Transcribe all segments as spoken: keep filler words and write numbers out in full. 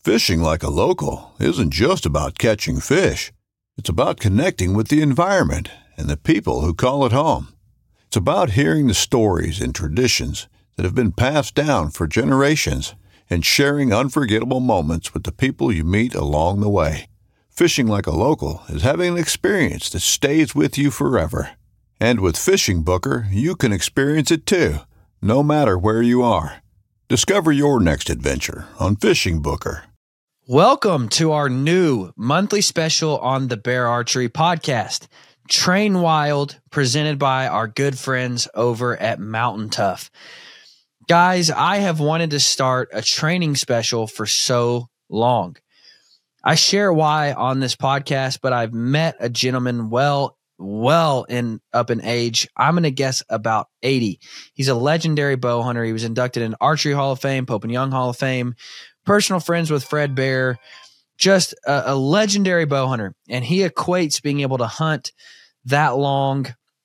Fishing like a local isn't just about catching fish. It's about connecting with the environment and the people who call it home. It's about hearing the stories and traditions that have been passed down for generations and sharing unforgettable moments with the people you meet along the way. Fishing like a local is having an experience that stays with you forever. And with Fishing Booker, you can experience it too, no matter where you are. Discover your next adventure on Fishing Booker. Welcome to our new monthly special on the Bear Archery Podcast, Train Wild, presented by our good friends over at Mountain Tough. Guys, I have wanted to start a training special for so long. I share why on this podcast, but I've met a gentleman well, well in up in age. I'm going to guess about eighty. He's a legendary bow hunter. He was inducted in Archery Hall of Fame, Pope and Young Hall of Fame, personal friends with Fred Bear, just a, a legendary bow hunter. And he equates being able to hunt that long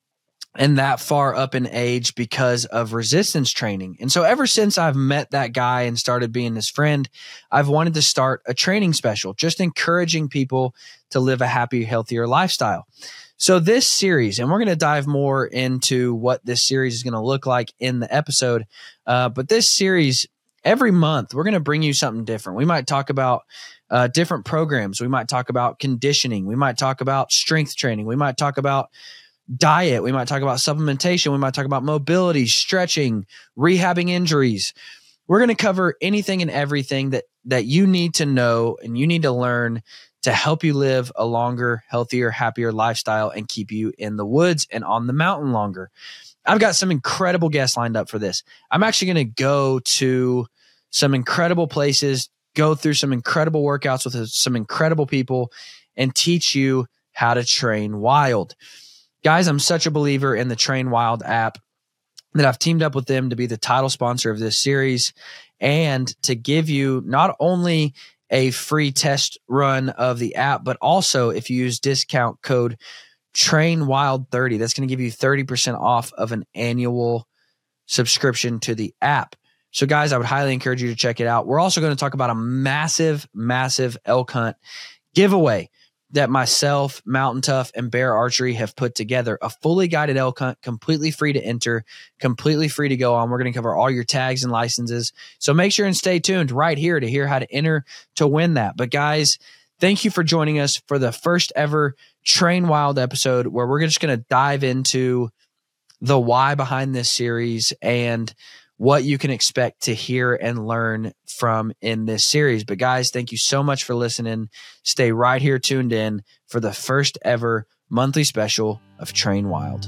and that far up in age because of resistance training. And so ever since I've met that guy and started being his friend, I've wanted to start a training special, just encouraging people to live a happy, healthier lifestyle. So this series, and we're going to dive more into what this series is going to look like in the episode, uh, but this series, every month, we're going to bring you something different. We might talk about uh, different programs. We might talk about conditioning. We might talk about strength training. We might talk about diet. We might talk about supplementation. We might talk about mobility, stretching, rehabbing injuries. We're going to cover anything and everything that, that you need to know and you need to learn to help you live a longer, healthier, happier lifestyle and keep you in the woods and on the mountain longer. I've got some incredible guests lined up for this. I'm actually going to go to some incredible places, go through some incredible workouts with some incredible people, and teach you how to train wild. Guys, I'm such a believer in the Train Wild app that I've teamed up with them to be the title sponsor of this series and to give you not only a free test run of the app, but also if you use discount code Train Wild thirty, that's going to give you thirty percent off of an annual subscription to the app. So guys, I would highly encourage you to check it out. We're also going to talk about a massive, massive elk hunt giveaway that myself, Mountain Tough, and Bear Archery have put together. A fully guided elk hunt, completely free to enter, completely free to go on. We're going to cover all your tags and licenses. So make sure and stay tuned right here to hear how to enter to win that. But guys, thank you for joining us for the first ever Train Wild episode, where we're just going to dive into the why behind this series and what you can expect to hear and learn from in this series. But guys, thank you so much for listening. Stay right here tuned in for the first ever monthly special of Train Wild.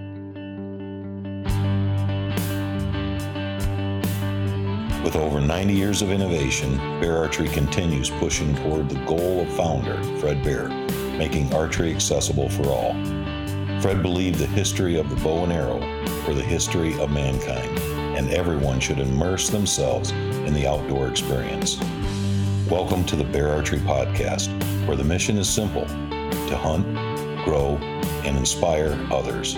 With over ninety years of innovation, Bear Archery continues pushing toward the goal of founder Fred Bear, making archery accessible for all. Fred believed the history of the bow and arrow were the history of mankind, and everyone should immerse themselves in the outdoor experience. Welcome to the Bear Archery Podcast, where the mission is simple: to hunt, grow, and inspire others.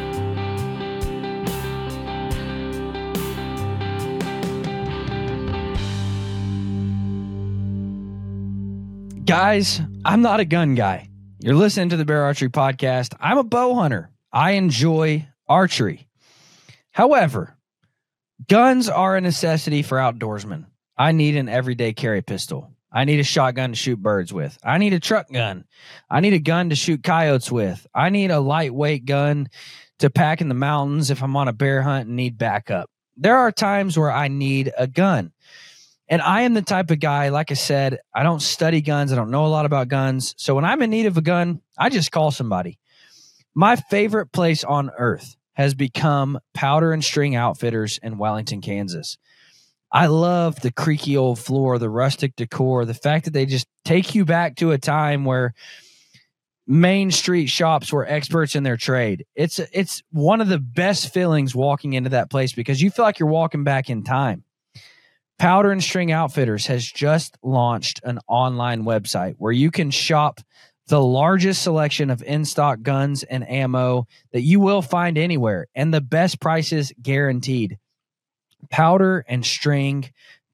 Guys, I'm not a gun guy. You're listening to the Bear Archery Podcast. I'm a bow hunter. I enjoy archery. However, guns are a necessity for outdoorsmen. I need an everyday carry pistol. I need a shotgun to shoot birds with. I need a truck gun. I need a gun to shoot coyotes with. I need a lightweight gun to pack in the mountains if I'm on a bear hunt and need backup. There are times where I need a gun. And I am the type of guy, like I said, I don't study guns. I don't know a lot about guns. So when I'm in need of a gun, I just call somebody. My favorite place on earth has become Powder and String Outfitters in Wellington, Kansas. I love the creaky old floor, the rustic decor, the fact that they just take you back to a time where Main Street shops were experts in their trade. It's it's one of the best feelings walking into that place because you feel like you're walking back in time. Powder and String Outfitters has just launched an online website where you can shop the largest selection of in-stock guns and ammo that you will find anywhere, and the best prices guaranteed. powder and string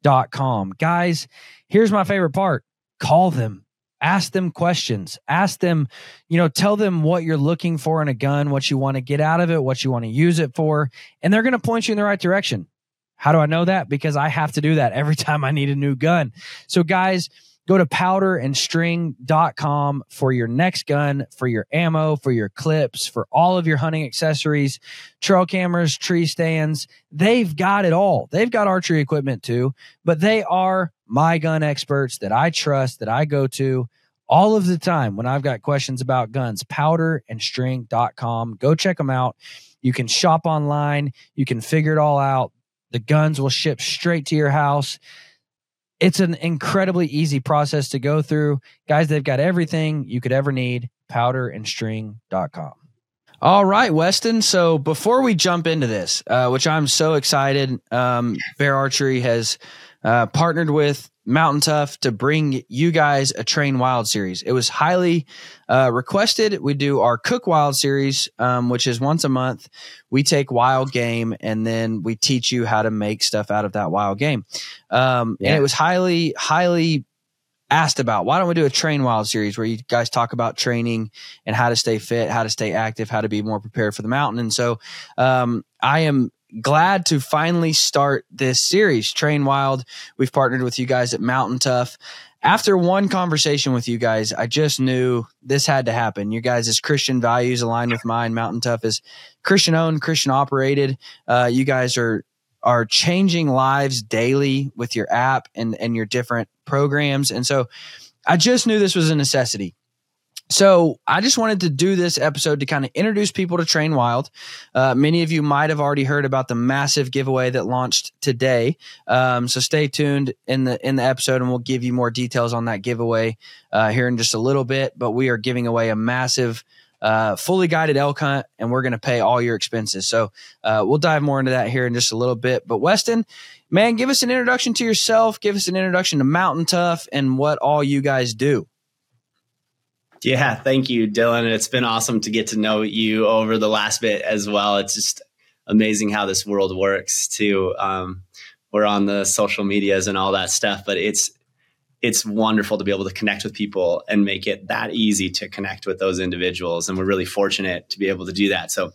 dot com. Guys, here's my favorite part. Call them. Ask them questions. Ask them, you know, tell them what you're looking for in a gun, what you want to get out of it, what you want to use it for, and they're going to point you in the right direction. How do I know that? Because I have to do that every time I need a new gun. So guys, go to powder and string dot com for your next gun, for your ammo, for your clips, for all of your hunting accessories, trail cameras, tree stands. They've got it all. They've got archery equipment too, but they are my gun experts that I trust, that I go to all of the time when I've got questions about guns. powder and string dot com. Go check them out. You can shop online. You can figure it all out. The guns will ship straight to your house. It's an incredibly easy process to go through. Guys, they've got everything you could ever need. powder and string dot com. All right, Weston. So before we jump into this, uh, which I'm so excited, um, Bear Archery has uh, partnered with Mountain Tough to bring you guys a Train Wild series. It was highly uh, requested. We do our Cook Wild series, um, which is once a month. We take wild game and then we teach you how to make stuff out of that wild game. Um, yeah. And it was highly, highly asked about. Why don't we do a Train Wild series where you guys talk about training and how to stay fit, how to stay active, how to be more prepared for the mountain? And so um, I am glad to finally start this series, Train Wild. We've partnered with you guys at Mountain Tough. After one conversation with you guys, I just knew this had to happen. You guys' Christian values align with mine. Mountain Tough is Christian owned, Christian operated. Uh, you guys are are changing lives daily with your app and, and your different programs. And so I just knew this was a necessity. So I just wanted to do this episode to kind of introduce people to Train Wild. Uh, many of you might have already heard about the massive giveaway that launched today. Um, so stay tuned in the in the episode, and we'll give you more details on that giveaway uh, here in just a little bit. But we are giving away a massive, uh, fully guided elk hunt, and we're going to pay all your expenses. So uh, we'll dive more into that here in just a little bit. But Weston, man, give us an introduction to yourself. Give us an introduction to Mountain Tough and what all you guys do. Yeah, thank you, Dylan. It's been awesome to get to know you over the last bit as well. It's just amazing how this world works too. Um, we're on the social medias and all that stuff, but it's it's wonderful to be able to connect with people and make it that easy to connect with those individuals. And we're really fortunate to be able to do that. So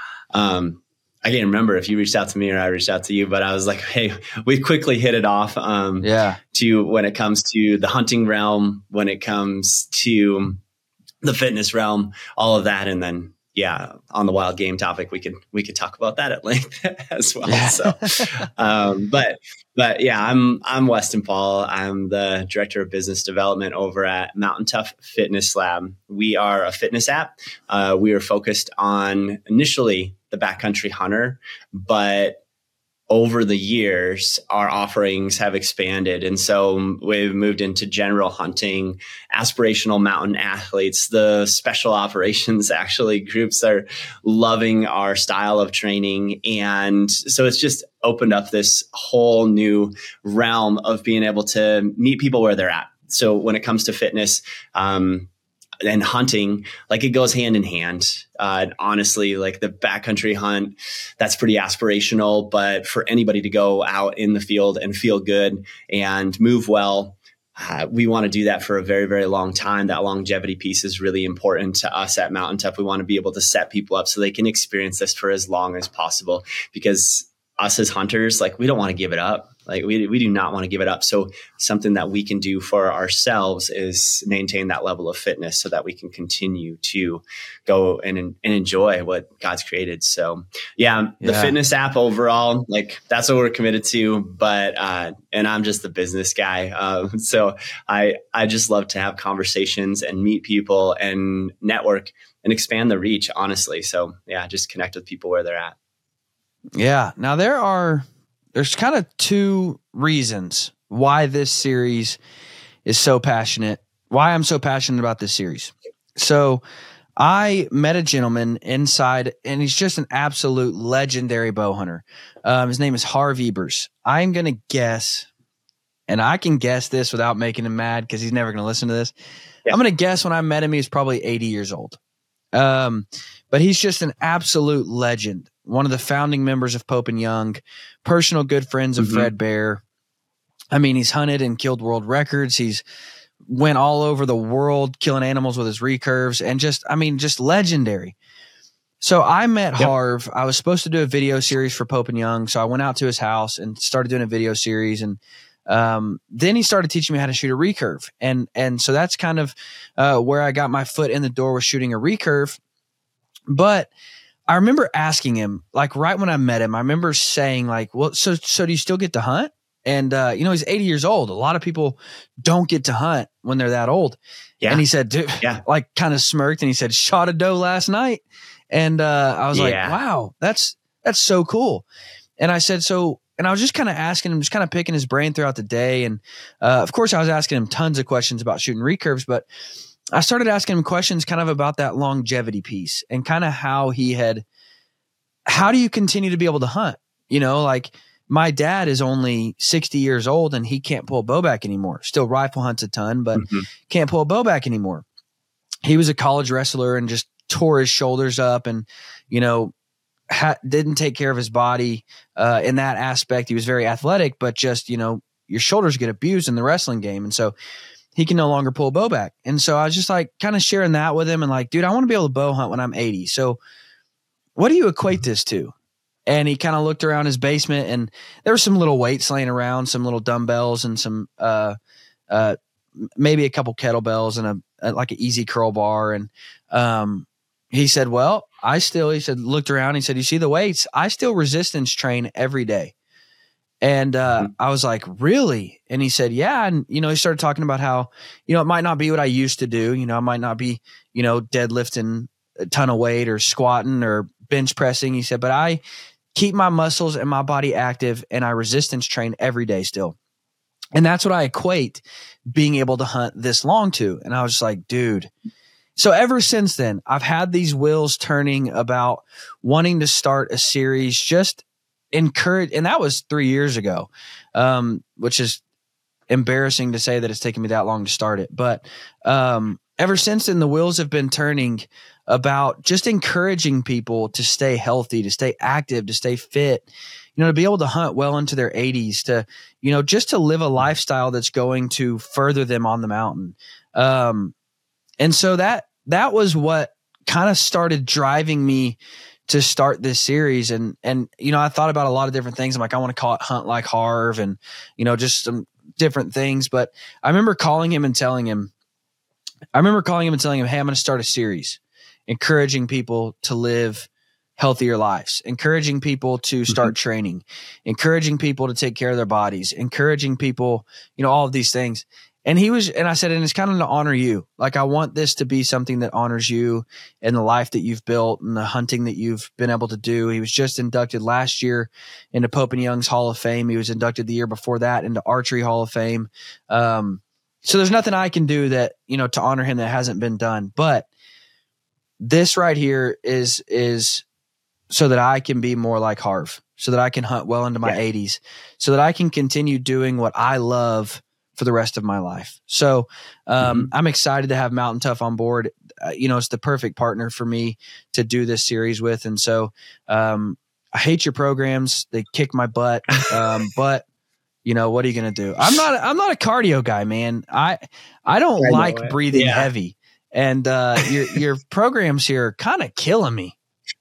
um, I can't remember if you reached out to me or I reached out to you, but I was like, hey, we quickly hit it off um, yeah. to when it comes to the hunting realm, when it comes to the fitness realm, all of that. And then, yeah, on the wild game topic, we could, we could talk about that at length as well. Yeah. So, um, but, but yeah, I'm, I'm Weston Paul. I'm the director of business development over at Mountain Tough Fitness Lab. We are a fitness app. Uh, we are focused on initially the backcountry hunter, but over the years, our offerings have expanded. And so we've moved into general hunting, aspirational mountain athletes, the special operations actually groups are loving our style of training. And so it's just opened up this whole new realm of being able to meet people where they're at. So when it comes to fitness, um, and hunting, like it goes hand in hand. Uh, honestly, like the backcountry hunt, that's pretty aspirational, but for anybody to go out in the field and feel good and move well, uh, we want to do that for a very, very long time. That longevity piece is really important to us at Mountain Tough. We want to be able to set people up so they can experience this for as long as possible, because us as hunters, like we don't want to give it up. Like we we do not want to give it up. So something that we can do for ourselves is maintain that level of fitness so that we can continue to go and, and enjoy what God's created. So yeah, the yeah. fitness app overall, like that's what we're committed to. But uh, and I'm just the business guy. Um, so I I just love to have conversations and meet people and network and expand the reach, honestly. So yeah, just connect with people where they're at. Yeah. Now there are, there's kind of two reasons why this series is so passionate, why I'm so passionate about this series. So I met a gentleman inside, and he's just an absolute legendary bow hunter. Um, his name is Harv Ebers. I'm going to guess, and I can guess this without making him mad because he's never going to listen to this. Yeah. I'm going to guess when I met him, he was probably eighty years old. Um, but he's just an absolute legend. One of the founding members of Pope and Young, personal good friends of mm-hmm. Fred Bear. I mean, he's hunted and killed world records. He's went all over the world killing animals with his recurves and just, I mean, just legendary. So I met yep. Harv. I was supposed to do a video series for Pope and Young. So I went out to his house and started doing a video series. And um, then he started teaching me how to shoot a recurve. And, and so that's kind of uh, where I got my foot in the door with shooting a recurve. But I remember asking him, like right when I met him, I remember saying like, well, so, so do you still get to hunt? And, uh, you know, he's eighty years old. A lot of people don't get to hunt when they're that old. Yeah. And he said, dude, yeah. like kind of smirked and he said, shot a doe last night. And, uh, I was yeah. like, wow, that's, that's so cool. And I said, so, and I was just kind of asking him, just kind of picking his brain throughout the day. And, uh, of course I was asking him tons of questions about shooting recurves, but I started asking him questions kind of about that longevity piece and kind of how he had, how do you continue to be able to hunt? You know, like, my dad is only sixty years old and he can't pull a bow back anymore. Still rifle hunts a ton, but mm-hmm. can't pull a bow back anymore. He was a college wrestler and just tore his shoulders up and, you know, ha- didn't take care of his body uh, in that aspect. He was very athletic, but just, you know, your shoulders get abused in the wrestling game. And so he can no longer pull a bow back. And so I was just like kind of sharing that with him and like, dude, I want to be able to bow hunt when I'm eighty. So what do you equate this to? And he kind of looked around his basement and there were some little weights laying around, some little dumbbells and some, uh, uh, maybe a couple kettlebells and a, a like an easy curl bar. And, um, he said, well, I still, he said, looked around, he said, you see the weights? I still resistance train every day. And, uh, mm-hmm. I was like, really? And he said, yeah. And, you know, he started talking about how, you know, it might not be what I used to do. You know, I might not be, you know, deadlifting a ton of weight or squatting or bench pressing. He said, but I keep my muscles and my body active and I resistance train every day still. And that's what I equate being able to hunt this long to. And I was just like, dude. So ever since then, I've had these wheels turning about wanting to start a series, just encourage. And that was three years ago, um, which is embarrassing to say that it's taken me that long to start it. But um, ever since then, the wheels have been turning about just encouraging people to stay healthy, to stay active, to stay fit, you know, to be able to hunt well into their eighties, to, you know, just to live a lifestyle that's going to further them on the mountain. Um, and so that, that was what kind of started driving me to start this series. And, and, you know, I thought about a lot of different things. I'm like, I want to call it Hunt Like Harv and, you know, just some different things. But I remember calling him and telling him, I remember calling him and telling him, hey, I'm going to start a series, encouraging people to live healthier lives, encouraging people to start mm-hmm. training, encouraging people to take care of their bodies, encouraging people, you know, all of these things. And he was, and I said, and it's kind of to honor you. Like, I want this to be something that honors you and the life that you've built and the hunting that you've been able to do. He was just inducted last year into Pope and Young's Hall of Fame. He was inducted the year before that into Archery Hall of Fame. Um, so there's nothing I can do that, you know, to honor him that hasn't been done. But this right here is, is so that I can be more like Harv, so that I can hunt well into my yeah. eighties, so that I can continue doing what I love for the rest of my life. So um, mm-hmm. I'm excited to have Mountain Tough on board. Uh, you know, it's the perfect partner for me to do this series with. And so um, I hate your programs. They kick my butt. Um, but you know, what are you going to do? I'm not, I'm not a cardio guy, man. I, I don't I like it. breathing yeah. heavy. And uh, your, your programs here are kind of killing me.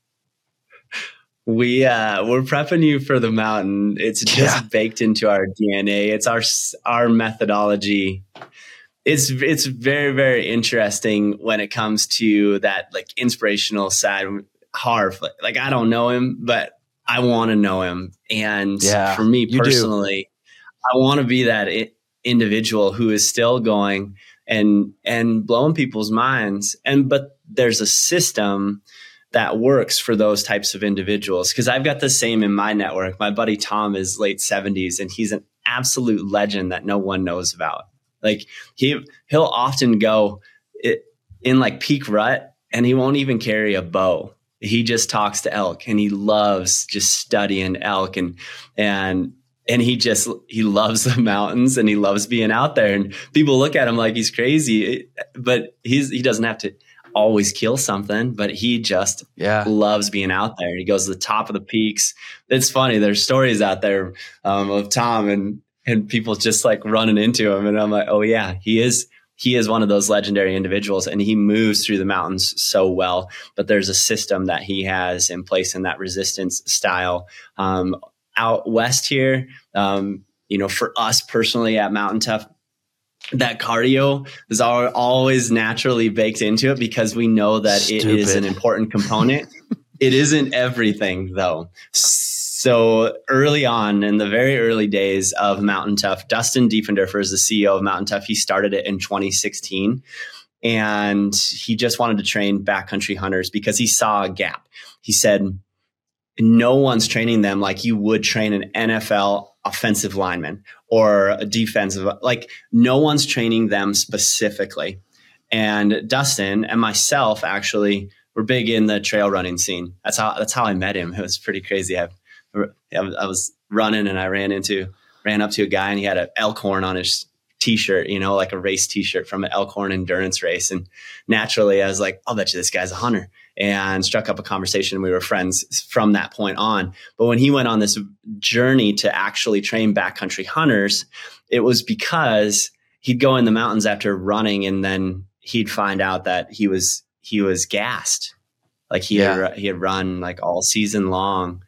We uh, we're prepping you for the mountain. It's just yeah. baked into our D N A. It's our our methodology. It's it's very very interesting when it comes to that like inspirational side. Harv, like, like I don't know him, but I want to know him. And yeah, for me personally, I want to be that I- individual who is still going and and blowing people's minds. And but there's a system that works for those types of individuals. Cause I've got the same in my network. My buddy Tom is late seventies and he's an absolute legend that no one knows about. Like he, he'll often go it, in like peak rut and he won't even carry a bow. He just talks to elk and he loves just studying elk and, and, and he just, he loves the mountains and he loves being out there and people look at him like he's crazy, but he's, he doesn't have to always kill something, but he just yeah. loves being out there. He goes to the top of the peaks. It's funny. There's stories out there um, of Tom and and people just like running into him. And I'm like, oh yeah, he is, he is one of those legendary individuals, and he moves through the mountains so well, but there's a system that he has in place in that resistance style. Um, out West here, um, you know, for us personally at Mountain Tough, that cardio is always naturally baked into it because we know that Stupid. It is an important component. It isn't everything though. So early on in the very early days of Mountain Tough, Dustin Diefenderfer is the C E O of Mountain Tough. He started it in twenty sixteen, and he just wanted to train backcountry hunters because he saw a gap. He said, no one's training them like you would train an N F L offensive lineman or a defensive, like no one's training them specifically. And Dustin and myself actually were big in the trail running scene. That's how, that's how I met him. It was pretty crazy. I, I was running and I ran into, ran up to a guy and he had an Elkhorn on his t-shirt, you know, like a race t-shirt from an Elkhorn endurance race. And naturally I was like, I'll bet you this guy's a hunter, and struck up a conversation. We were friends from that point on. But when he went on this journey to actually train backcountry hunters, it was because he'd go in the mountains after running, and then he'd find out that he was, he was gassed. Like he, yeah. had, he had run like all season long,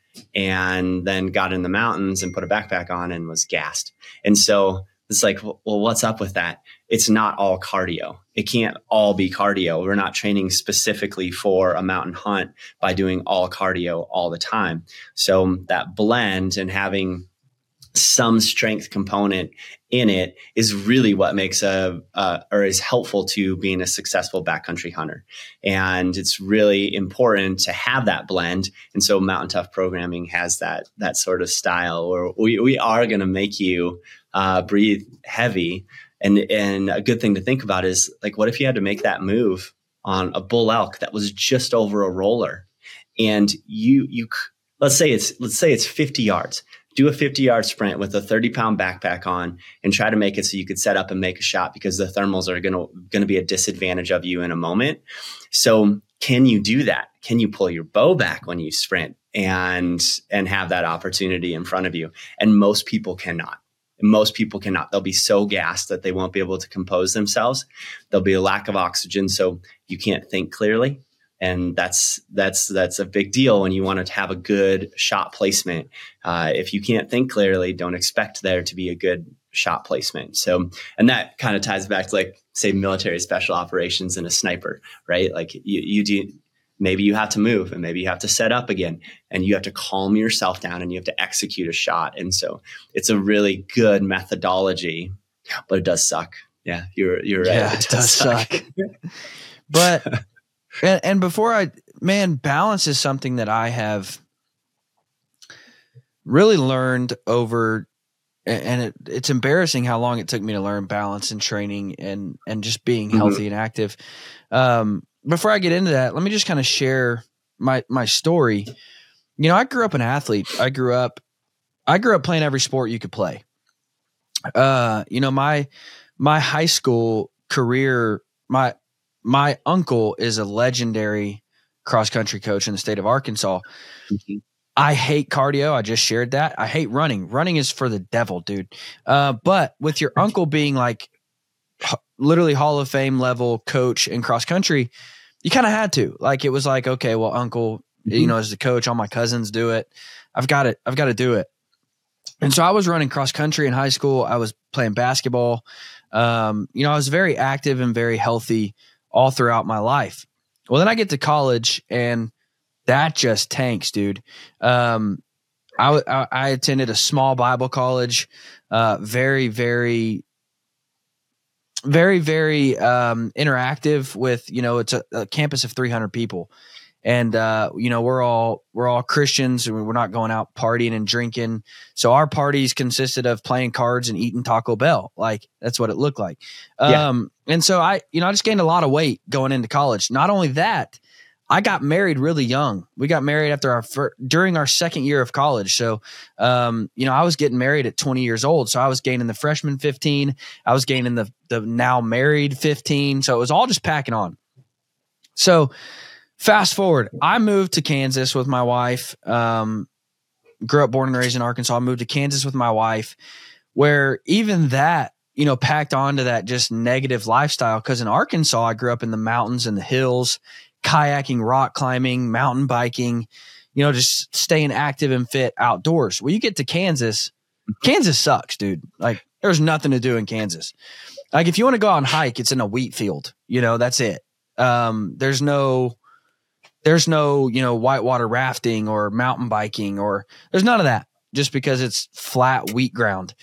and then got in the mountains and put a backpack on and was gassed. And so it's like, well, what's up with that? It's not all cardio. It can't all be cardio. We're not training specifically for a mountain hunt by doing all cardio all the time. So that blend and having some strength component in it is really what makes a, uh, or is helpful to being a successful backcountry hunter. And it's really important to have that blend. And so Mountain Tough programming has that, that sort of style where we, we are going to make you uh, breathe heavy. And, and a good thing to think about is like, what if you had to make that move on a bull elk that was just over a roller, and you, you, let's say it's, let's say it's fifty yards. Do a fifty yard sprint with a thirty pound backpack on and try to make it so you could set up and make a shot, because the thermals are going to, going to be a disadvantage of you in a moment. So can you do that? Can you pull your bow back when you sprint and, and have that opportunity in front of you? And most people cannot. Most people cannot. They'll be so gassed that they won't be able to compose themselves. There'll be a lack of oxygen, so you can't think clearly. And that's that's that's a big deal when you want to have a good shot placement. Uh, if you can't think clearly, don't expect there to be a good shot placement. So, and that kind of ties back to like, say, military special operations and a sniper, right? Like you, you do, maybe you have to move and maybe you have to set up again, and you have to calm yourself down and you have to execute a shot. And so it's a really good methodology, but it does suck. Yeah, you're you're right. Yeah, it, it does, does suck. suck. But and, and before I, man, balance is something that I have really learned over, and it, it's embarrassing how long it took me to learn balance and training and and just being healthy mm-hmm. and active. Um, before I get into that, let me just kind of share my my story. You know, I grew up an athlete. I grew up, I grew up playing every sport you could play. Uh, you know, my my high school career, my my uncle is a legendary cross country coach in the state of Arkansas. Mm-hmm. I hate cardio. I just shared that. I hate running. Running is for the devil, dude. Uh, but with your uncle being like h- literally Hall of Fame level coach in cross country, you kind of had to. Like, it was like, okay, well, uncle, mm-hmm. you know, as the coach, all my cousins do it. I've got it. I've got to do it. And so I was running cross country in high school. I was playing basketball. Um, you know, I was very active and very healthy all throughout my life. Well, then I get to college and that just tanks, dude. Um, I, I, I attended a small Bible college, uh, very, very, very, very um, interactive with, you know, it's a, a campus of three hundred people. And, uh, you know, we're all, we're all Christians, and we're not going out partying and drinking. So our parties consisted of playing cards and eating Taco Bell. Like, that's what it looked like. Yeah. Um, and so I, you know, I just gained a lot of weight going into college. Not only that, I got married really young. We got married after our first, during our second year of college. So, um, you know, I was getting married at twenty years old. So I was gaining the freshman fifteen. I was gaining the, the now married fifteen. So it was all just packing on. So fast forward, I moved to Kansas with my wife. Um, grew up, born and raised in Arkansas. I moved to Kansas with my wife. where even that, you know, packed onto that just negative lifestyle. Cause in Arkansas, I grew up in the mountains and the hills, kayaking, rock climbing, mountain biking, you know, just staying active and fit outdoors. Well, you get to Kansas, Kansas sucks, dude. Like there's nothing to do in Kansas. Like if you want to go out and hike, it's in a wheat field, you know, that's it. Um, there's no, there's no, you know, whitewater rafting or mountain biking, or there's none of that, just because it's flat wheat ground.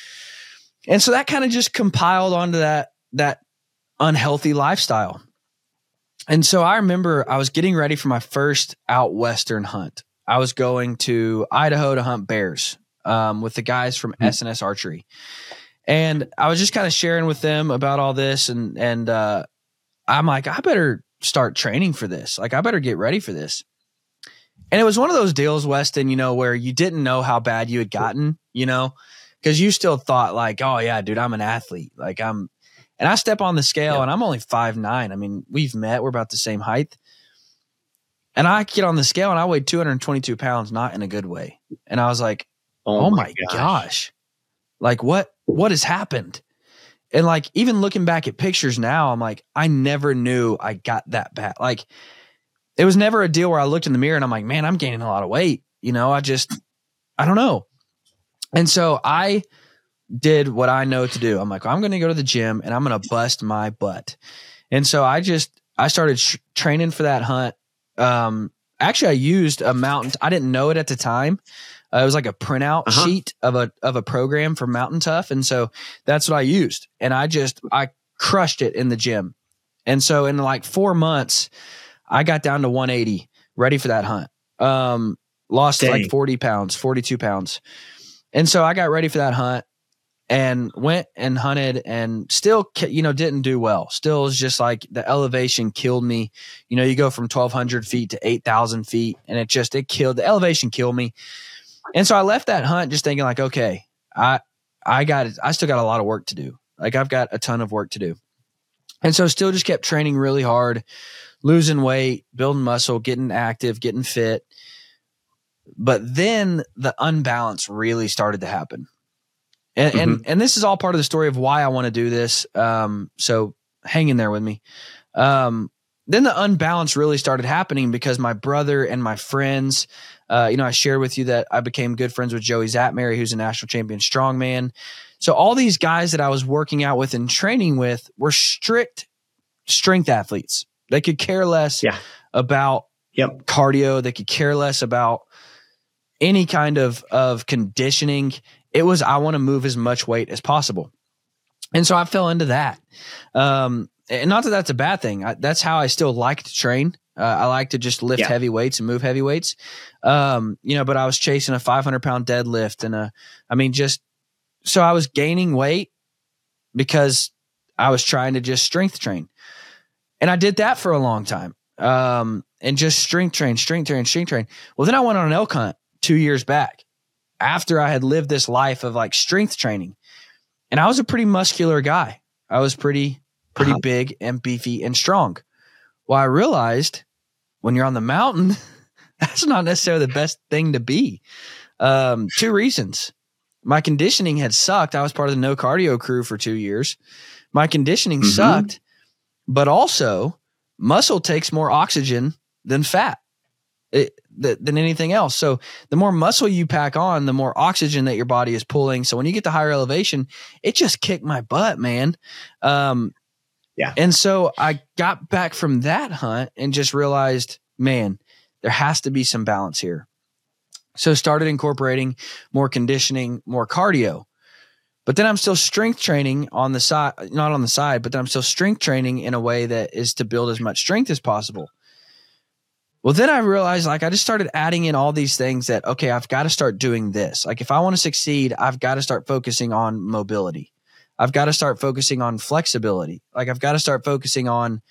And so that kind of just compiled onto that, that unhealthy lifestyle. And so I remember I was getting ready for my first out Western hunt. I was going to Idaho to hunt bears um, with the guys from mm-hmm. S N S Archery. And I was just kind of sharing with them about all this. And, and uh, I'm like, I better start training for this. Like, I better get ready for this. And it was one of those deals, Weston, you know, where you didn't know how bad you had gotten, you know, because you still thought like, oh, yeah, dude, I'm an athlete. Like I'm, and I step on the scale yeah. and I'm only five nine. I mean, we've met, we're about the same height. And I get on the scale and I weighed two hundred twenty-two pounds, not in a good way. And I was like, oh, oh my gosh. gosh, like what, what has happened? And like, even looking back at pictures now, I'm like, I never knew I got that bad. Like it was never a deal where I looked in the mirror and I'm like, man, I'm gaining a lot of weight. You know, I just, I don't know. And so I did what I know to do. I'm like, well, I'm going to go to the gym and I'm going to bust my butt. And so I just, I started sh- training for that hunt. Um, actually I used a mountain. I didn't know it at the time. Uh, it was like a printout uh-huh. sheet of a, of a program for Mountain Tough. And so that's what I used. And I just, I crushed it in the gym. And so in like four months, I got down to one eighty, ready for that hunt. Um, lost Dang. like forty pounds, forty-two pounds. And so I got ready for that hunt and went and hunted and still, you know, didn't do well. Still was just like the elevation killed me. You know, you go from twelve hundred feet to eight thousand feet and it just, it killed, the elevation killed me. And so I left that hunt just thinking like, okay, I, I got, I still got a lot of work to do. Like I've got a ton of work to do. And so still just kept training really hard, losing weight, building muscle, getting active, getting fit. But then the unbalance really started to happen. And, mm-hmm. and, and this is all part of the story of why I want to do this. Um, so hang in there with me. Um, then the unbalance really started happening because my brother and my friends, uh, you know, I shared with you that I became good friends with Joey Zatmary, who's a national champion strongman. So all these guys that I was working out with and training with were strict strength athletes. They could care less yeah. about yep. cardio. They could care less about any kind of, of conditioning. It was, I want to move as much weight as possible. And so I fell into that. Um, and not that that's a bad thing. I, that's how I still like to train. Uh, I like to just lift yeah. heavy weights and move heavy weights. Um, you know, but I was chasing a five hundred pound deadlift and a, I mean, just, so I was gaining weight because I was trying to just strength train. And I did that for a long time. Um, and just strength train, strength train, strength train. Well, then I went on an elk hunt two years back after I had lived this life of like strength training. And I was a pretty muscular guy. I was pretty, pretty uh-huh. big and beefy and strong. Well, I realized when you're on the mountain, that's not necessarily the best thing to be. Um, two reasons. My conditioning had sucked. I was part of the no cardio crew for two years. My conditioning mm-hmm. sucked, but also muscle takes more oxygen than fat. It, th- than anything else. So the more muscle you pack on, the more oxygen that your body is pulling. So when you get to higher elevation, it just kicked my butt, man. Um, yeah. And so I got back from that hunt and just realized, man, there has to be some balance here. So started incorporating more conditioning, more cardio. But then I'm still strength training on the side, not on the side, but then I'm still strength training in a way that is to build as much strength as possible. Well, then I realized like I just started adding in all these things that, okay, I've got to start doing this. Like if I want to succeed, I've got to start focusing on mobility. I've got to start focusing on flexibility. Like I've got to start focusing on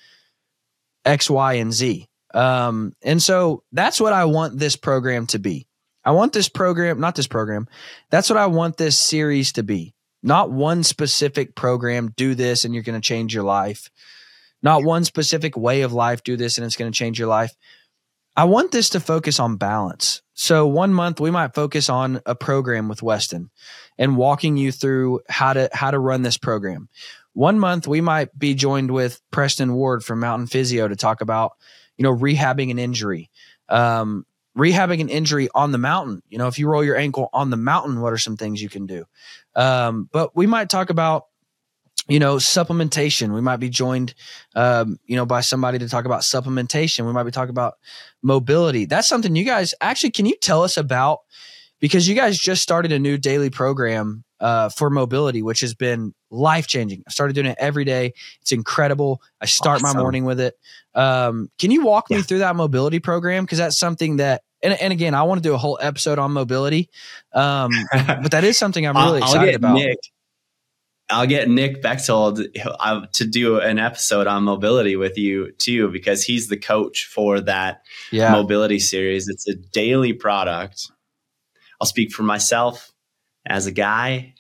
X, Y, and Z. Um, and so that's what I want this program to be. I want this program, not this program. That's what I want this series to be. Not one specific program, do this and you're going to change your life. Not one specific way of life, do this and it's going to change your life. I want this to focus on balance. So one month we might focus on a program with Weston and walking you through how to how to run this program. One month we might be joined with Preston Ward from Mountain Physio to talk about, you know, rehabbing an injury. Um, rehabbing an injury on the mountain. You know, if you roll your ankle on the mountain, what are some things you can do? Um, but we might talk about, you know, supplementation. We might be joined, um, you know, by somebody to talk about supplementation. We might be talking about mobility. That's something you guys actually, can you tell us about, because you guys just started a new daily program uh, for mobility, which has been life-changing. I started doing it every day. It's incredible. I start awesome. my morning with it. Um, can you walk yeah. me through that mobility program? Because that's something that, and, and again, I want to do a whole episode on mobility, um, but that is something I'm really I'll, excited I'll about. Nick. I'll get Nick Bechtold to do an episode on mobility with you too, because he's the coach for that yeah. mobility series. It's a daily product. I'll speak for myself as a guy,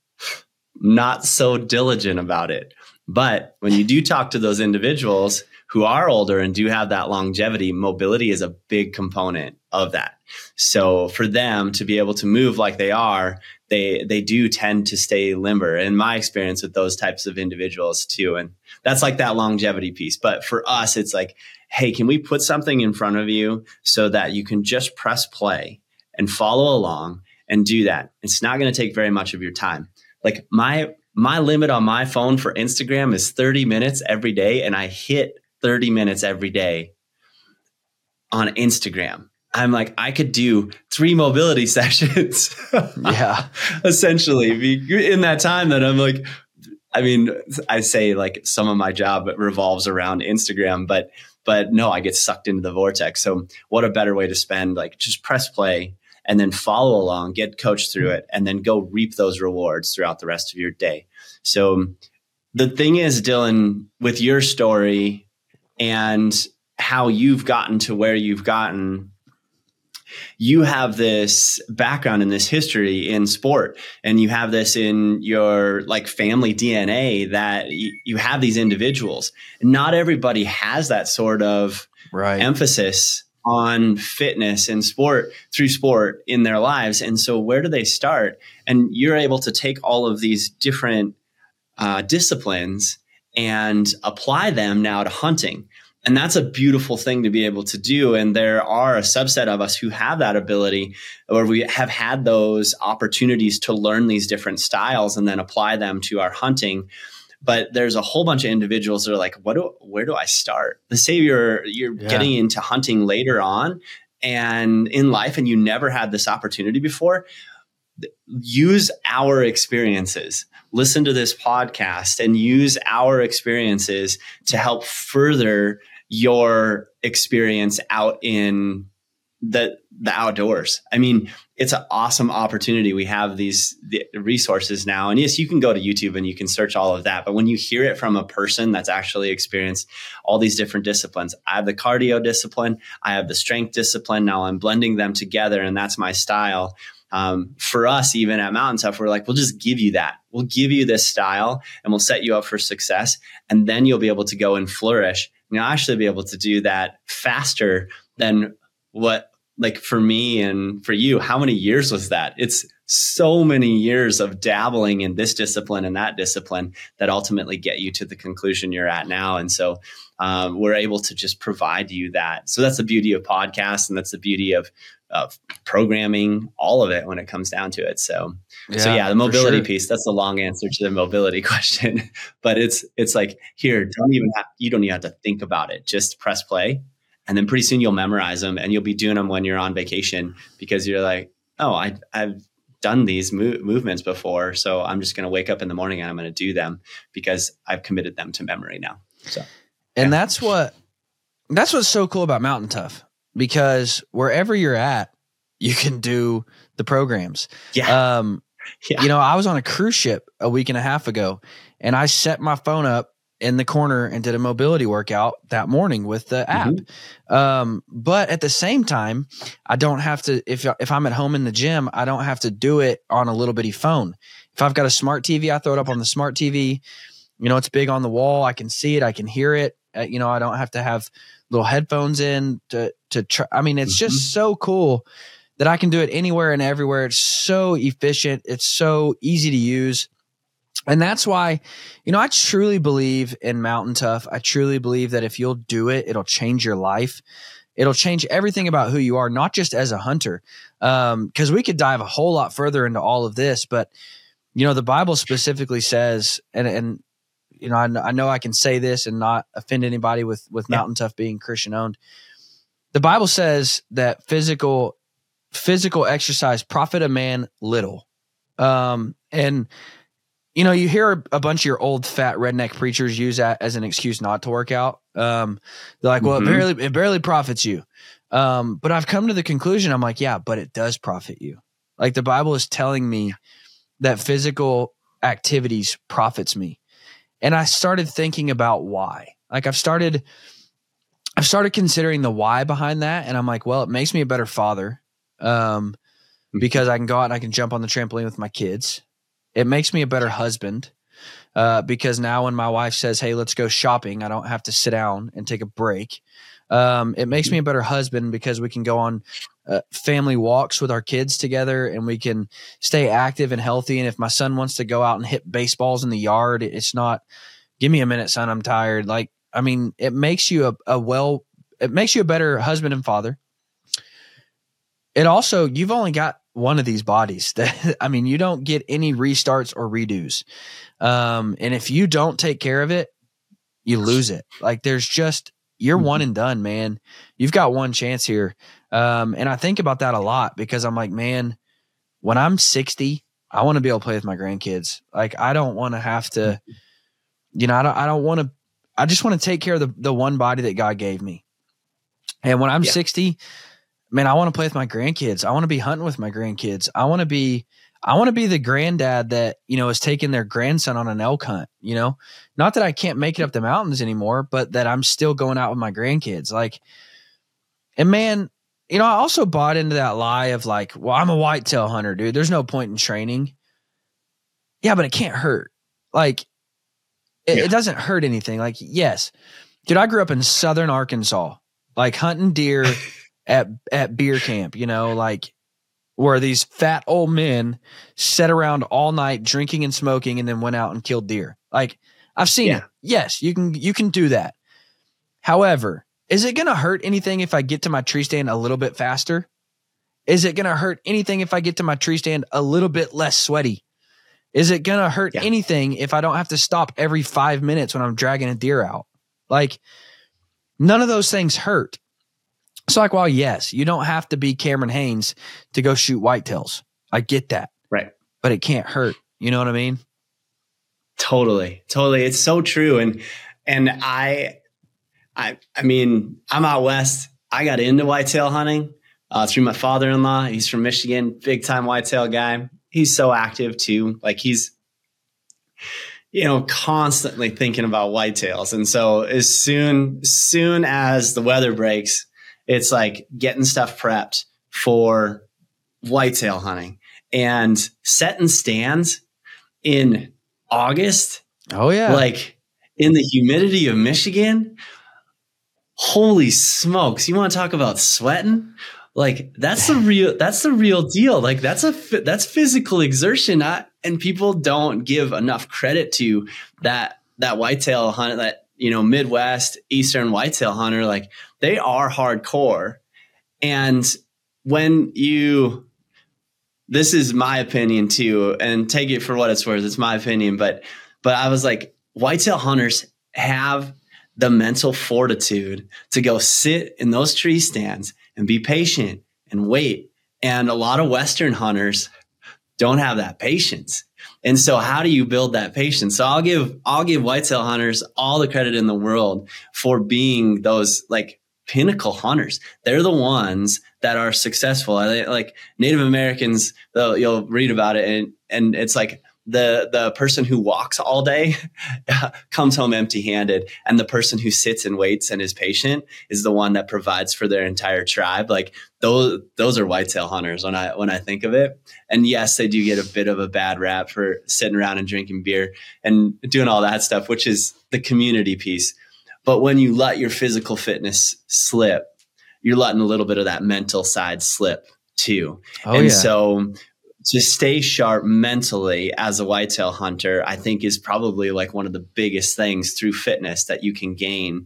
not so diligent about it. But when you do talk to those individuals who are older and do have that longevity, mobility is a big component of that. So for them to be able to move like they are, they they do tend to stay limber, in my experience with those types of individuals too. And that's like that longevity piece. But for us, it's like, hey, can we put something in front of you so that you can just press play and follow along and do that? It's not going to take very much of your time. Like my my limit on my phone for Instagram is thirty minutes every day, and I hit thirty minutes every day on Instagram. I'm like, I could do three mobility sessions. yeah. Essentially in that time that I'm like, I mean, I say like some of my job revolves around Instagram, but, but no, I get sucked into the vortex. So what a better way to spend, like just press play and then follow along, get coached through it, and then go reap those rewards throughout the rest of your day. So the thing is, Dylan, with your story and how you've gotten to where you've gotten, you have this background and this history in sport, and you have this in your like family D N A that y- you have these individuals. Not everybody has that sort of right. emphasis on fitness and sport through sport in their lives. And so where do they start? And you're able to take all of these different uh, disciplines and apply them now to hunting. And that's a beautiful thing to be able to do. And there are a subset of us who have that ability, or we have had those opportunities to learn these different styles and then apply them to our hunting. But there's a whole bunch of individuals that are like, what do, where do I start? Let's say you're, you're yeah. getting into hunting later on and in life, and you never had this opportunity before. Use our experiences. Listen to this podcast and use our experiences to help further your experience out in the the outdoors. I mean, it's an awesome opportunity. We have these the resources now. And yes, you can go to YouTube and you can search all of that. But when you hear it from a person that's actually experienced all these different disciplines, I have the cardio discipline, I have the strength discipline. Now I'm blending them together, and that's my style. Um, for us, even at Mountain Tough, we're like, we'll just give you that. We'll give you this style and we'll set you up for success. And then you'll be able to go and flourish. You'll actually be able to do that faster than what, like for me and for you, how many years was that? It's so many years of dabbling in this discipline and that discipline that ultimately get you to the conclusion you're at now. And so um, we're able to just provide you that. So that's the beauty of podcasts, and that's the beauty of of programming, all of it when it comes down to it. So, yeah, so yeah, the mobility sure. piece, that's the long answer to the mobility question, but it's, it's like, here, don't even have, you don't even have to think about it. Just press play. And then pretty soon you'll memorize them, and you'll be doing them when you're on vacation, because you're like, oh, I, I've done these mo- movements before. So I'm just going to wake up in the morning and I'm going to do them because I've committed them to memory now. So, and yeah. that's what, that's what's so cool about Mountain Tough. Because wherever you're at, you can do the programs. Yeah. Um, yeah. You know, I was on a cruise ship a week and a half ago, and I set my phone up in the corner and did a mobility workout that morning with the app. Mm-hmm. Um, but at the same time, I don't have to, if, if I'm at home in the gym, I don't have to do it on a little bitty phone. If I've got a smart T V, I throw it up on the smart T V. You know, it's big on the wall. I can see it. I can hear it. Uh, you know, I don't have to have little headphones in to, to try. I mean, it's Mm-hmm. just so cool that I can do it anywhere and everywhere. It's so efficient. It's so easy to use. And that's why, you know, I truly believe in Mountain Tough. I truly believe that if you'll do it, it'll change your life. It'll change everything about who you are, not just as a hunter. Um, 'cause we could dive a whole lot further into all of this, but you know, the Bible specifically says, and, and, you know, I, I know I can say this and not offend anybody with, with Yeah. Mountain Tough being Christian owned. The Bible says that physical, physical exercise profit a man little. Um, and, you know, you hear a bunch of your old fat redneck preachers use that as an excuse not to work out. Um, they're like, well, Mhm. it barely, it barely profits you. Um, but I've come to the conclusion, I'm like, yeah, but it does profit you. Like the Bible is telling me that physical activities profits me. And I started thinking about why. Like I've started, I've started considering the why behind that. And I'm like, well, it makes me a better father. Um, because I can go out and I can jump on the trampoline with my kids. It makes me a better husband. Uh, because now when my wife says, hey, let's go shopping, I don't have to sit down and take a break. Um, it makes me a better husband because we can go on uh, family walks with our kids together and we can stay active and healthy. And if my son wants to go out and hit baseballs in the yard, it's not, give me a minute, son, I'm tired. Like, I mean, it makes you a, a well, it makes you a better husband and father. It also, you've only got one of these bodies that, I mean, you don't get any restarts or redos. Um, and if you don't take care of it, you lose it. Like there's just, you're one and done, man. You've got one chance here. Um, and I think about that a lot because I'm like, man, when I'm sixty, I want to be able to play with my grandkids. Like, I don't want to have to, you know, I don't, I don't want to, I just want to take care of the, the one body that God gave me. And when I'm Yeah. sixty, man, I want to play with my grandkids. I want to be hunting with my grandkids. I want to be, I want to be the granddad that, you know, is taking their grandson on an elk hunt, you know, not that I can't make it up the mountains anymore, but that I'm still going out with my grandkids. Like, and man, you know, I also bought into that lie of like, well, I'm a whitetail hunter, dude. There's no point in training. Yeah, but it can't hurt. Like it, Yeah. it doesn't hurt anything. Like, yes, dude, I grew up in Southern Arkansas, like hunting deer at, at beer camp, you know, like, where these fat old men sat around all night drinking and smoking and then went out and killed deer. Like I've seen Yeah. it. Yes, you can, you can do that. However, is it going to hurt anything if I get to my tree stand a little bit faster? Is it going to hurt anything if I get to my tree stand a little bit less sweaty? Is it going to hurt Yeah. anything if I don't have to stop every five minutes when I'm dragging a deer out? Like none of those things hurt. So like, well, yes, you don't have to be Cameron Haynes to go shoot whitetails. I get that, Right. but it can't hurt. You know what I mean? Totally. Totally. It's so true. And, and I, I, I mean, I'm out West. I got into whitetail hunting uh, through my father-in-law. He's from Michigan, big time whitetail guy. He's so active too. Like he's, you know, constantly thinking about whitetails. And so as soon, soon as the weather breaks, it's like getting stuff prepped for whitetail hunting and setting stands in August. Oh yeah. Like in the humidity of Michigan. Holy smokes. You want to talk about sweating? Like that's the real, that's the real deal. Like that's a, that's physical exertion. I, and people don't give enough credit to that, that whitetail hunt, that, you know, Midwest, Eastern whitetail hunter. Like they are hardcore. And when you, this is my opinion too, and take it for what it's worth. It's my opinion, but, but I was like, whitetail hunters have the mental fortitude to go sit in those tree stands and be patient and wait. And a lot of Western hunters don't have that patience. And so how do you build that patience? So I'll give, I'll give whitetail hunters all the credit in the world for being those like pinnacle hunters. They're the ones that are successful. Like Native Americans, you'll read about it and, and it's like, The the person who walks all day comes home empty handed. And the person who sits and waits and is patient is the one that provides for their entire tribe. Like those, those are whitetail hunters when I, when I think of it. And yes, they do get a bit of a bad rap for sitting around and drinking beer and doing all that stuff, which is the community piece. But when you let your physical fitness slip, you're letting a little bit of that mental side slip too. Oh, and yeah. so to stay sharp mentally as a whitetail hunter, I think is probably like one of the biggest things through fitness that you can gain.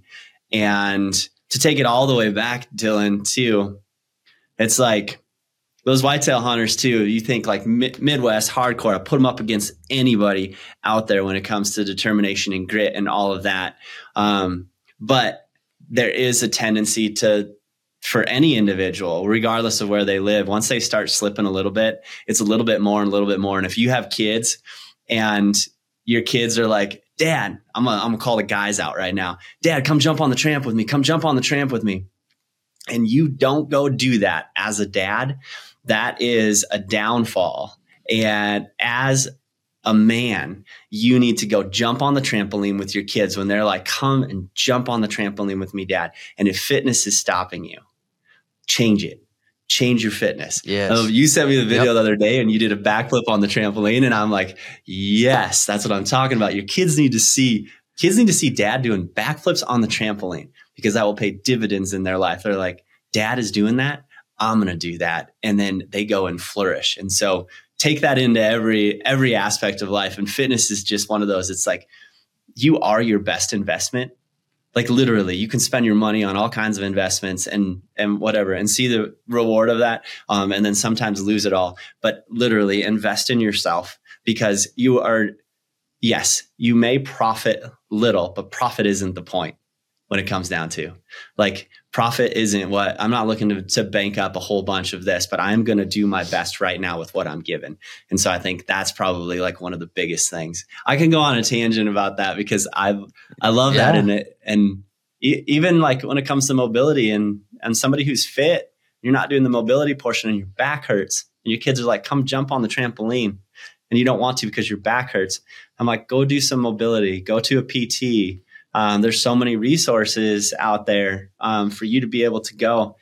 And to take it all the way back, Dylan, too, it's like those whitetail hunters too, you think like mi- Midwest hardcore, I put them up against anybody out there when it comes to determination and grit and all of that. Um, but there is a tendency to, for any individual, regardless of where they live, once they start slipping a little bit, it's a little bit more and a little bit more. And if you have kids and your kids are like, Dad, I'm gonna, I'm gonna call the guys out right now. Dad, come jump on the tramp with me. Come jump on the tramp with me. And you don't go do that as a dad, that is a downfall. And as a man, you need to go jump on the trampoline with your kids when they're like, come and jump on the trampoline with me, Dad. And if fitness is stopping you, change it. Change your fitness. Yes. Um, you sent me the video Yep. the other day and you did a backflip on the trampoline. And I'm like, yes, that's what I'm talking about. Your kids need to see, kids need to see dad doing backflips on the trampoline because that will pay dividends in their life. They're like, Dad is doing that. I'm going to do that. And then they go and flourish. And so take that into every, every aspect of life. And fitness is just one of those. It's like, you are your best investment. Like literally you can spend your money on all kinds of investments and, and whatever, and see the reward of that. Um, and then sometimes lose it all, but literally invest in yourself because you are, yes, you may profit little, but profit isn't the point when it comes down to like profit isn't what I'm not looking to, to bank up a whole bunch of this, but I'm going to do my best right now with what I'm given. And so I think that's probably like one of the biggest things. I can go on a tangent about that because I, I love Yeah. that in it. And e- even like when it comes to mobility and, and somebody who's fit, you're not doing the mobility portion and your back hurts and your kids are like, come jump on the trampoline and you don't want to because your back hurts. I'm like, go do some mobility, go to a P T. Um, there's so many resources out there um, for you to be able to go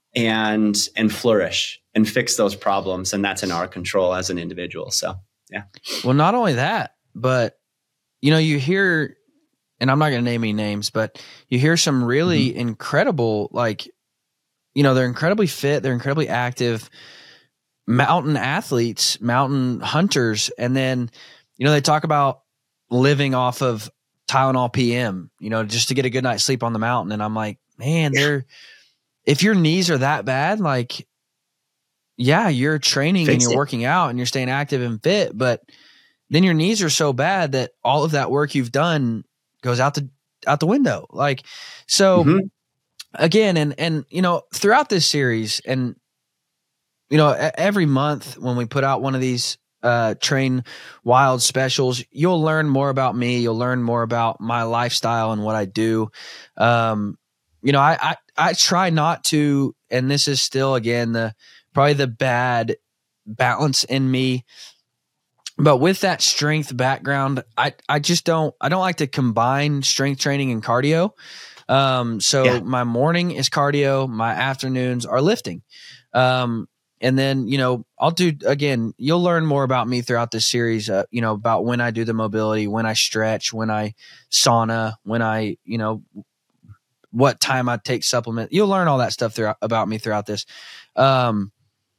and and flourish and fix those problems. And that's in our control as an individual. So, yeah. Well, not only that, but, you know, you hear, and I'm not going to name any names, but you hear some really mm-hmm. incredible, like, you know, they're incredibly fit. They're incredibly active mountain athletes, mountain hunters. And then, you know, they talk about living off of Tylenol P M, you know, just to get a good night's sleep on the mountain. And I'm like, man, they're, if your knees are that bad, like, yeah, you're training Fix and you're it. working out and you're staying active and fit, but then your knees are so bad that all of that work you've done goes out the, out the window. Like, so mm-hmm. again, and, and, you know, throughout this series and, you know, every month when we put out one of these uh, Train Wild specials, you'll learn more about me. You'll learn more about my lifestyle and what I do. Um, you know, I, I, I try not to, and this is still, again, the, probably the bad balance in me, but with that strength background, I, I just don't, I don't like to combine strength training and cardio. Um, so yeah. my morning is cardio, my afternoons are lifting. Um, And then, you know, I'll do, again, you'll learn more about me throughout this series, uh, you know, about when I do the mobility, when I stretch, when I sauna, when I, you know, what time I take supplement. You'll learn all that stuff throughout, about me throughout this. Um,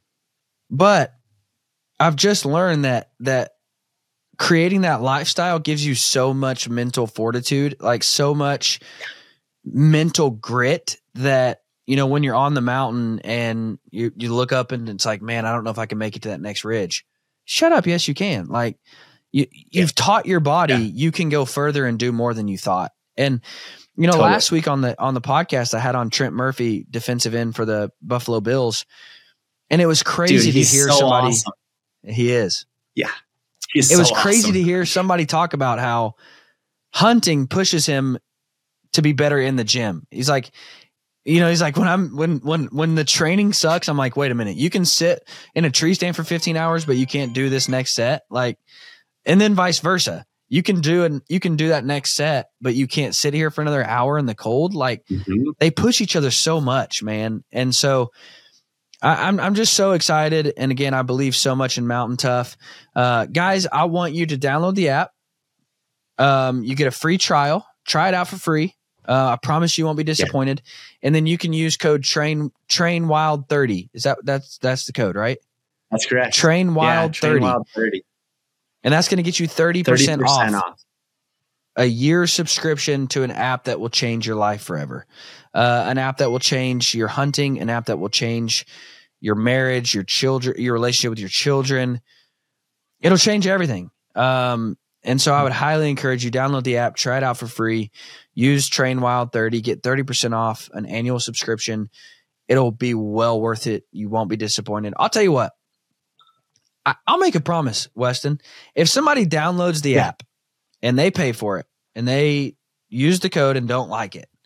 but I've just learned that, that creating that lifestyle gives you so much mental fortitude, like so much mental grit that, you know, when you're on the mountain and you, you look up and it's like, man, I don't know if I can make it to that next ridge. Shut up. Yes, you can. Like you, you've yeah. taught your body, yeah. you can go further and do more than you thought. And, you know, totally. last week on the, on the podcast, I had on Trent Murphy, defensive end for the Buffalo Bills. And it was crazy Dude, to hear so somebody. Awesome. He is. Yeah. He's it so was crazy awesome. to hear somebody talk about how hunting pushes him to be better in the gym. He's like, You know, he's like, when I'm, when, when, when the training sucks, I'm like, wait a minute, you can sit in a tree stand for fifteen hours, but you can't do this next set. Like, and then vice versa. You can do and you can do that next set, but you can't sit here for another hour in the cold. Like mm-hmm. they push each other so much, man. And so I, I'm, I'm just so excited. And again, I believe so much in Mountain Tough. Uh, guys, I want you to download the app. Um, you get a free trial, try it out for free. Uh, I promise you won't be disappointed. Yeah. And then you can use code train train wild thirty. Is that that's that's the code, right? That's correct. Train wild yeah, thirty. Train wild thirty. And that's going to get you thirty percent, thirty percent off, off a year subscription to an app that will change your life forever. Uh, an app that will change your hunting, an app that will change your marriage, your children, your relationship with your children. It'll change everything. Um, and so I would highly encourage you, download the app, try it out for free, use Train Wild thirty, get thirty percent off an annual subscription. It'll be well worth it. You won't be disappointed. I'll tell you what, I, I'll make a promise, Weston. If somebody downloads the yeah. app and they pay for it and they use the code and don't like it,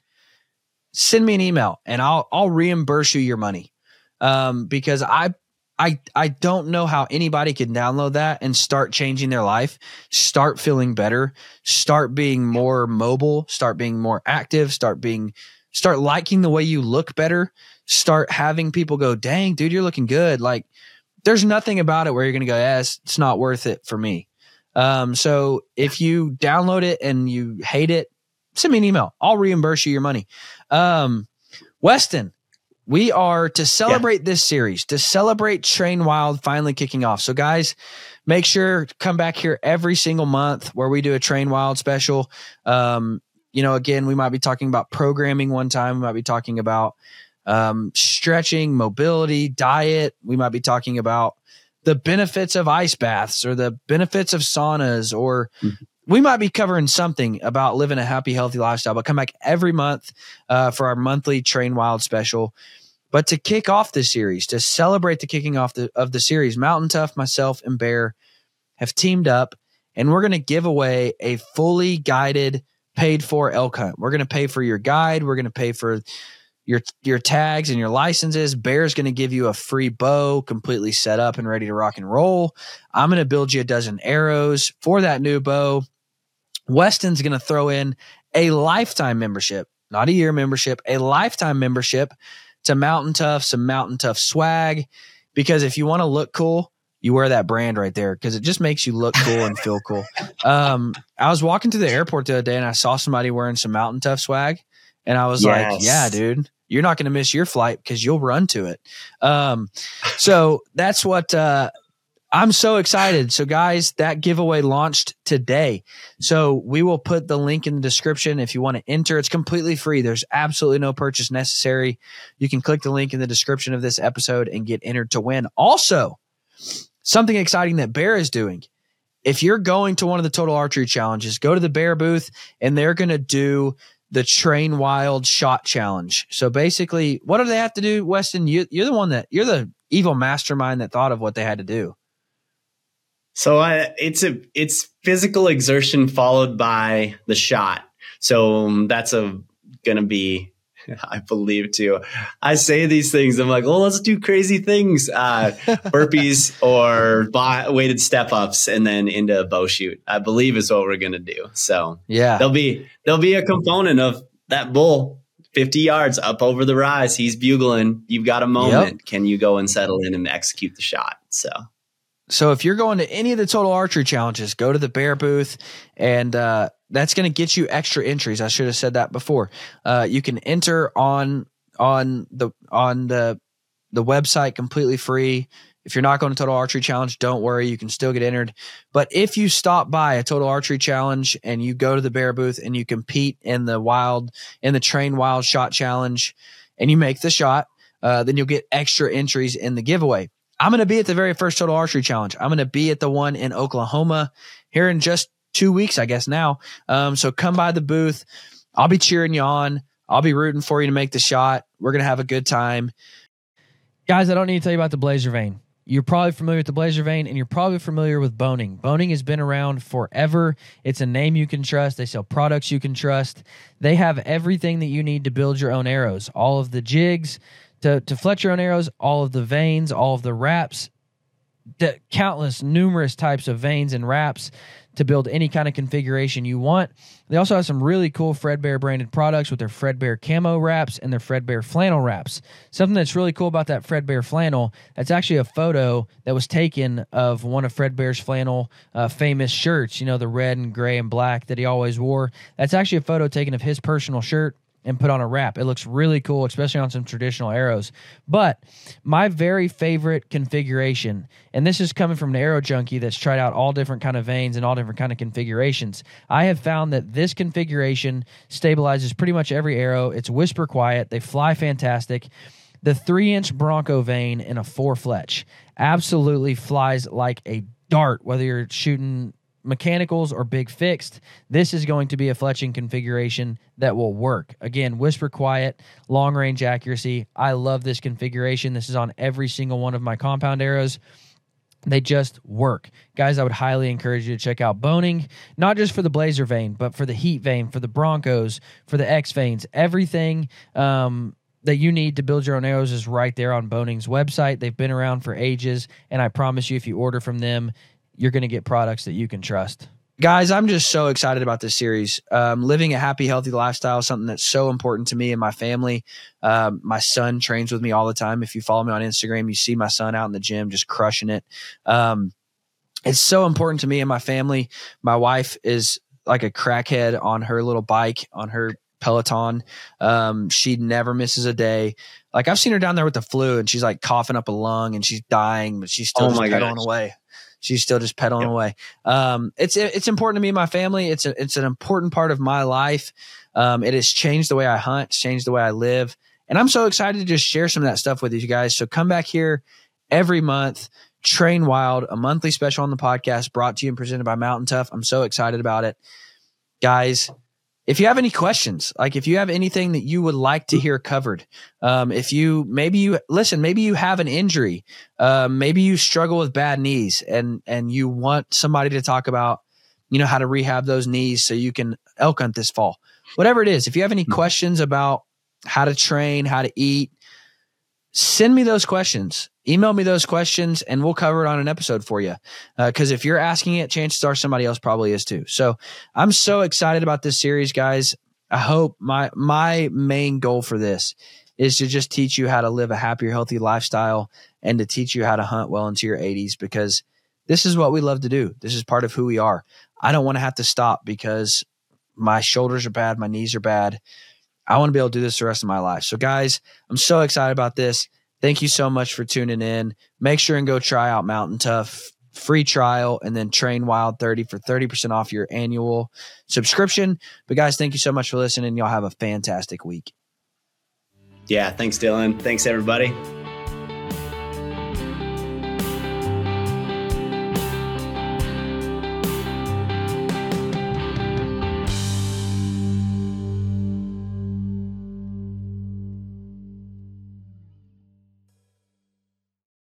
send me an email and I'll, I'll reimburse you your money. Um, because I, I, I don't know how anybody can download that and start changing their life, start feeling better, start being more mobile, start being more active, start being, start liking the way you look better, start having people go, dang, dude, you're looking good. Like there's nothing about it where you're going to go, yes, it's not worth it for me. Um, so if you download it and you hate it, send me an email. I'll reimburse you your money. Um, Weston, we are to celebrate yeah. this series, to celebrate Train Wild finally kicking off. So guys, make sure to come back here every single month where we do a Train Wild special. Um, you know, again, we might be talking about programming one time. We might be talking about um, stretching, mobility, diet. We might be talking about the benefits of ice baths or the benefits of saunas, or mm-hmm. we might be covering something about living a happy, healthy lifestyle, but come back every month uh, for our monthly Train Wild special. But to kick off this series, to celebrate the kicking off the, of the series, Mountain Tough, myself, and Bear have teamed up, and we're going to give away a fully guided, paid-for elk hunt. We're going to pay for your guide. We're going to pay for your your tags and your licenses. Bear's going to give you a free bow, completely set up and ready to rock and roll. I'm going to build you a dozen arrows for that new bow. Weston's going to throw in a lifetime membership, not a year membership, a lifetime membership to Mountain Tough, some Mountain Tough swag, because if you want to look cool, you wear that brand right there because it just makes you look cool and feel cool. Um, I was walking to the airport the other day and I saw somebody wearing some Mountain Tough swag, and I was yes. like, yeah, dude, you're not going to miss your flight because you'll run to it. Um, so that's what uh, I'm so excited. So guys, that giveaway launched today. So we will put the link in the description if you want to enter. It's completely free. There's absolutely no purchase necessary. You can click the link in the description of this episode and get entered to win. Also, something exciting that Bear is doing. If you're going to one of the Total Archery Challenges, go to the Bear booth and they're going to do the Train Wild Shot Challenge. So basically, what do they have to do, Weston? You, you're the one that, you're the evil mastermind that thought of what they had to do. So I, it's a it's physical exertion followed by the shot. So um, that's a gonna be, I believe too. I say these things. I'm like, well, let's do crazy things, uh, burpees or b- weighted step ups, and then into a bow shoot. I believe is what we're gonna do. So yeah, there'll be there'll be a component of that bull fifty yards up over the rise. He's bugling. You've got a moment. Yep. Can you go and settle in and execute the shot? So. So if you're going to any of the Total Archery Challenges, go to the Bear booth, and uh, that's going to get you extra entries. I should have said that before. Uh, you can enter on on the on the the website completely free. If you're not going to Total Archery Challenge, don't worry, you can still get entered. But if you stop by a Total Archery Challenge and you go to the Bear booth and you compete in the wild in the Train Wild Shot Challenge, and you make the shot, uh, then you'll get extra entries in the giveaway. I'm going to be at the very first Total Archery Challenge. I'm going to be at the one in Oklahoma here in just two weeks, I guess now. Um, so come by the booth. I'll be cheering you on. I'll be rooting for you to make the shot. We're going to have a good time. Guys, I don't need to tell you about the Blazer Vane. You're probably familiar with the Blazer Vane, and you're probably familiar with Boning. Boning has been around forever. It's a name you can trust. They sell products you can trust. They have everything that you need to build your own arrows. All of the jigs, To, to fletch your own arrows, all of the vanes, all of the wraps, the countless, numerous types of vanes and wraps to build any kind of configuration you want. They also have some really cool Fredbear branded products with their Fredbear camo wraps and their Fredbear flannel wraps. Something that's really cool about that Fredbear flannel, that's actually a photo that was taken of one of Fredbear's flannel uh, famous shirts, you know, the red and gray and black that he always wore. That's actually a photo taken of his personal shirt and put on a wrap. It looks really cool, especially on some traditional arrows. But my very favorite configuration, and this is coming from an arrow junkie that's tried out all different kind of vanes and all different kind of configurations. I have found that this configuration stabilizes pretty much every arrow. It's whisper quiet. They fly fantastic. The three-inch Bronco vane in a four fletch absolutely flies like a dart, whether you're shooting mechanicals or big fixed. This is going to be a fletching configuration that will work. Again, whisper quiet, long range accuracy. I love this configuration. This is on every single one of my compound arrows. They just work. Guys, I would highly encourage you to check out Boning, not just for the Blazer vane, but for the Heat vane, for the Broncos, for the X vanes. Everything um, that you need to build your own arrows is right there on Boning's website. They've been around for ages, and I promise you, if you order from them, you're going to get products that you can trust. Guys, I'm just so excited about this series. Um, living a happy, healthy lifestyle, something that's so important to me and my family. Um, my son trains with me all the time. If you follow me on Instagram, you see my son out in the gym just crushing it. Um, it's so important to me and my family. My wife is like a crackhead on her little bike, on her Peloton. Um, she never misses a day. Like, I've seen her down there with the flu, and she's like coughing up a lung, and she's dying, but she's still oh just my pedaling gosh. away. She's still just pedaling Yep. away. Um, it's it's important to me and my family. It's a, it's an important part of my life. Um, it has changed the way I hunt. It's changed the way I live. And I'm so excited to just share some of that stuff with you guys. So come back here every month. Train Wild, a monthly special on the podcast brought to you and presented by Mountain Tough. I'm so excited about it. Guys, if you have any questions, like if you have anything that you would like to hear covered, um, if you maybe you listen, maybe you have an injury, uh, maybe you struggle with bad knees, and and you want somebody to talk about, you know, how to rehab those knees so you can elk hunt this fall. Whatever it is, if you have any questions about how to train, how to eat, send me those questions. Email me those questions, and we'll cover it on an episode for you. Because uh, if you're asking it, chances are somebody else probably is too. So I'm so excited about this series, guys. I hope my my main goal for this is to just teach you how to live a happier, healthy lifestyle, and to teach you how to hunt well into your eighties, because this is what we love to do. This is part of who we are. I don't want to have to stop because my shoulders are bad, my knees are bad. I want to be able to do this the rest of my life. So, guys, I'm so excited about this. Thank you so much for tuning in. Make sure and go try out Mountain Tough, free trial, and then Train Wild thirty for thirty percent off your annual subscription. But guys, thank you so much for listening. Y'all have a fantastic week. Yeah. Thanks, Dylan. Thanks, everybody.